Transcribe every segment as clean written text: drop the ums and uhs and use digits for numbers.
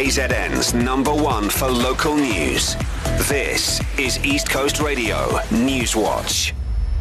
KZN's #1 for local news. This is East Coast Radio News Watch.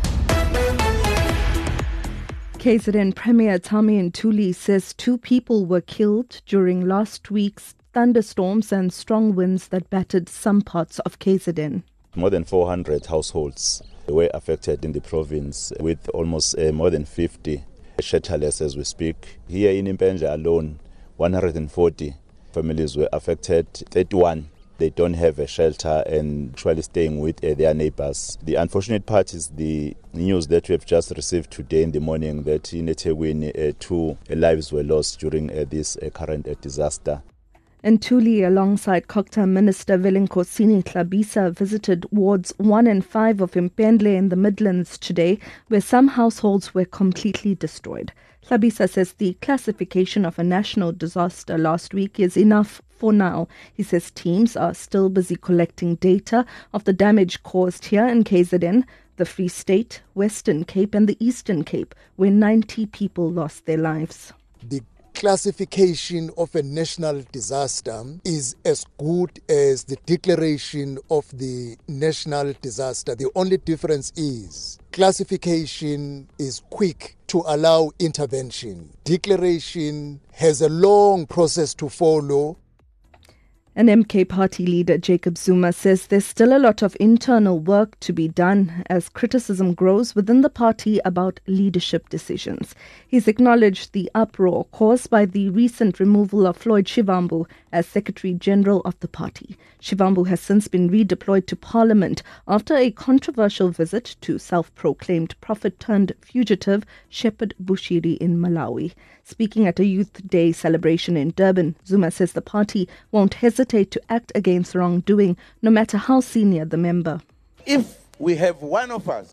KZN Premier Tami Ntuli says 2 people were killed during last week's thunderstorms and strong winds that battered some parts of KZN. More than 400 households were affected in the province, with almost more than 50 shelterless as we speak. Here in Impenja alone, 140 families were affected. 31, they don't have a shelter and actually staying with their neighbors. The unfortunate part is the news that we have just received today in the morning that in eThekwini, 2 lives were lost during this current disaster. Ntuli, alongside Cocta Minister Velenkosini Tlhabisa, visited wards 1 and 5 of Impendle in the Midlands today, where some households were completely destroyed. Tlhabisa says the classification of a national disaster last week is enough for now. He says teams are still busy collecting data of the damage caused here in KZN, the Free State, Western Cape and the Eastern Cape, where 90 people lost their lives. The classification of a national disaster is as good as the declaration of the national disaster. The only difference is classification is quick to allow intervention. Declaration has a long process to follow. An MK party leader, Jacob Zuma, says there's still a lot of internal work to be done as criticism grows within the party about leadership decisions. He's acknowledged the uproar caused by the recent removal of Floyd Shivambu as Secretary General of the party. Shivambu has since been redeployed to Parliament after a controversial visit to self-proclaimed prophet-turned-fugitive Shepherd Bushiri in Malawi. Speaking at a Youth Day celebration in Durban, Zuma says the party won't hesitate to act against wrongdoing, no matter how senior the member. If we have one of us,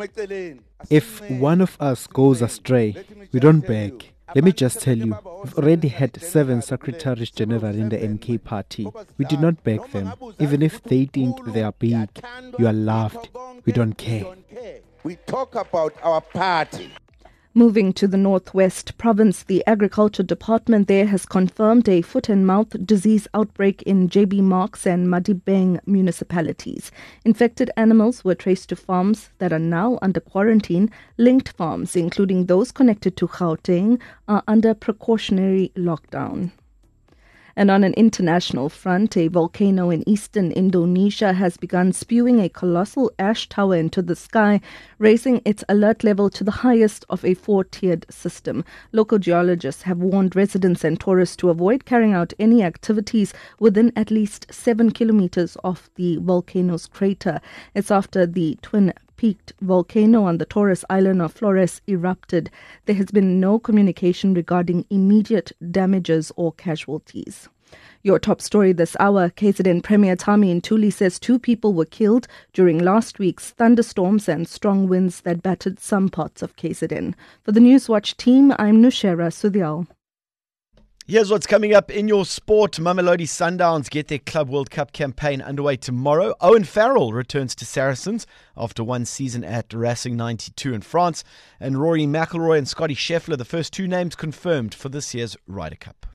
if one of us goes astray, we don't beg. Let me just tell you, we've already had 7 secretaries general in the MK party. We do not beg them. Even if they think they are big, you are laughed. We don't care. We talk about our party. Moving to the Northwest Province, the Agriculture Department there has confirmed a foot and mouth disease outbreak in JB Marks and Madibeng municipalities. Infected animals were traced to farms that are now under quarantine. Linked farms, including those connected to Gauteng, are under precautionary lockdown. And on an international front, a volcano in eastern Indonesia has begun spewing a colossal ash tower into the sky, raising its alert level to the highest of a 4-tiered system. Local geologists have warned residents and tourists to avoid carrying out any activities within at least 7 kilometers of the volcano's crater. It's after the twin-peaked volcano on the Taurus island of Flores erupted. There has been no communication regarding immediate damages or casualties. Your top story this hour, KZN Premier Tami Ntuli says 2 people were killed during last week's thunderstorms and strong winds that battered some parts of KZN. For the Newswatch team, I'm Nushera Sudhyal. Here's what's coming up in your sport. Mamelodi Sundowns get their Club World Cup campaign underway tomorrow. Owen Farrell returns to Saracens after 1 season at Racing 92 in France. And Rory McIlroy and Scotty Scheffler, the first 2 names confirmed for this year's Ryder Cup.